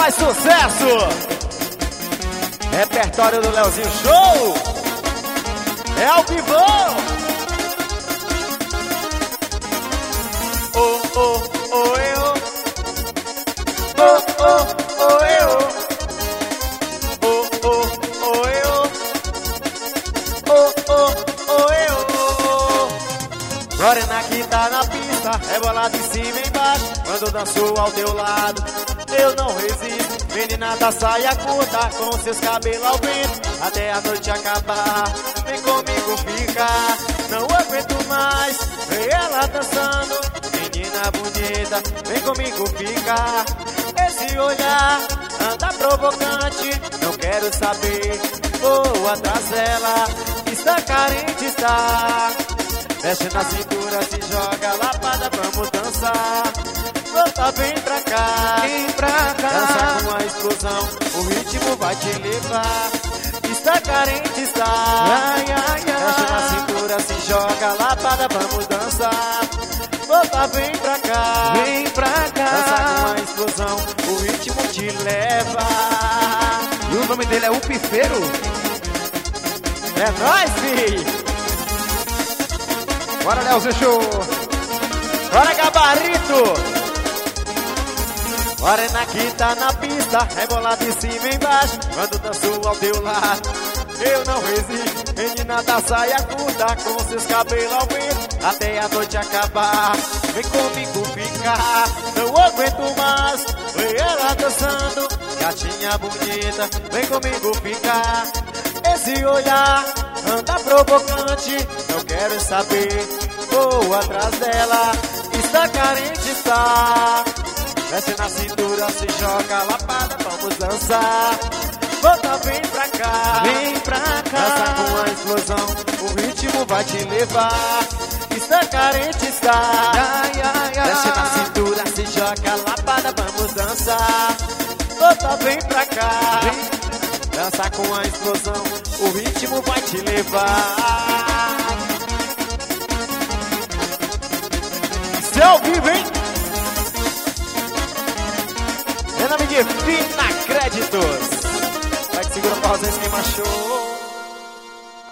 mais sucesso. Repertório do Leozinho Show. É ao vivo. Oh, oh, oh, eu. Oh, oh, oh, eu. Oh, oh, oh, eu. Oh, oh, oh, eu. Lorena que tá na pista, rebola de cima e embaixo. Quando danço ao teu lado, eu não resisto. Menina da saia curta, com seus cabelos ao vento, até a noite acabar. Vem comigo ficar, não aguento mais ver ela dançando. Menina bonita, vem comigo ficar. Esse olhar anda provocante, não quero saber. Vou atrás dela, está carente, está. Mexe na cintura, se joga lapada, vamos dançar. Volta, vem pra cá, Vem pra cá. dança com a explosão, o ritmo vai te levar. Está carente, está. Ai, ai, Mexe na ai. cintura, se joga lapada, vamos dançar. Volta, vem pra cá, Vem pra dança com cá. a explosão, o ritmo te leva. E o nome dele é O Pifeiro. É nóis, filho. Bora, Leozinho Show. Bora, gabarito. Morena que tá na pista, rebola de cima e embaixo. Quando danço ao teu lado, eu não resisto. Menina da saia curta, com seus cabelos ao vento, até a noite acabar. Vem comigo ficar, não aguento mais ver ela dançando. Gatinha bonita, vem comigo ficar. Esse olhar anda provocante, não quero saber. Vou atrás dela, está carente, está. Desce na cintura, se joga lapada, vamos dançar. Volta, vem pra cá, Vem pra dança cá. com a explosão, o ritmo vai te levar. Está carente, está. Ai, ai, ai. Desce na cintura, se joga lapada, vamos dançar. Volta, vem pra cá, dança com a explosão, o ritmo vai te levar. Isso é ao vivo, hein? Meu nome de Fina Créditos. Vai que segura o pauzinho, esquema show.